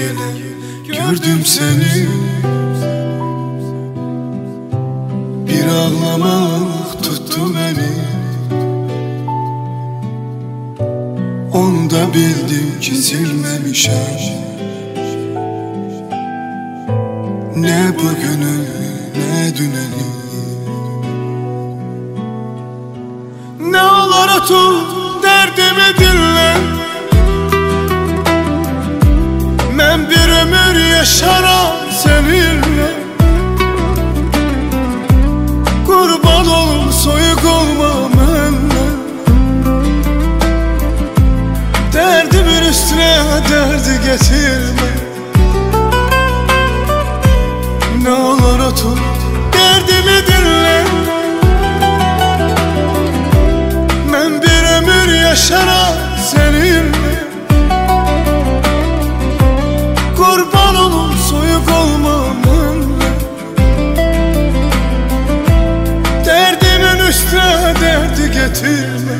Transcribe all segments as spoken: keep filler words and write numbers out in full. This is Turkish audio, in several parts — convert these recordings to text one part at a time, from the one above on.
gele gördüm seni. Bir ağlamak tuttu beni. Onda bildim ki silmemişim ne bugünü ne düneni. Ne olur otur derdimi dinle. Ben bir ömür yaşaram seninle. Kurban olum soyuk olma benden. Derdimin üstüne derdi getirme. Ne olur otur derdimi dinle. Ben bir ömür yaşaram seninle. Kurban olum soyuk olma benden. Derdimin üstüne derdi getirme.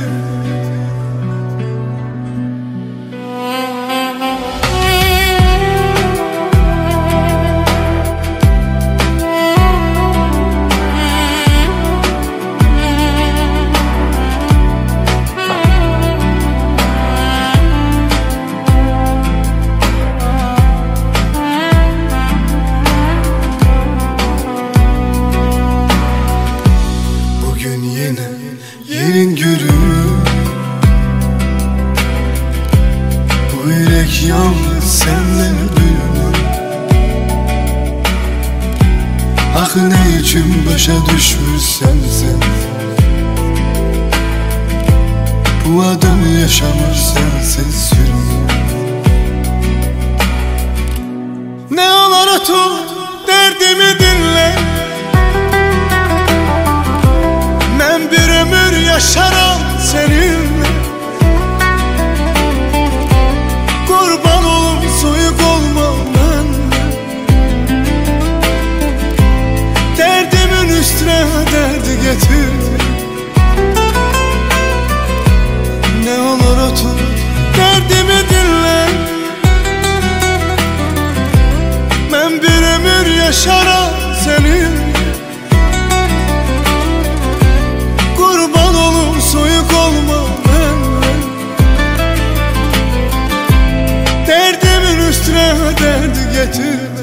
Yerin gülü, bu yürek yalnız senden ölür. Ah ne için başa düşmüşsen sen. Bu adam yaşamır sensiz sürün. Ne olur otur derdimi dinle. Ben bir ömür yaşaram seninle. Kurban olum soyuk olma benden. Derdimin üstüne derdi getirme. Ne olur otur derdimi dinle. Ben bir ömür yaşaram seninle. Soyuk olma benden. Derdimin üstüne derdi getirme.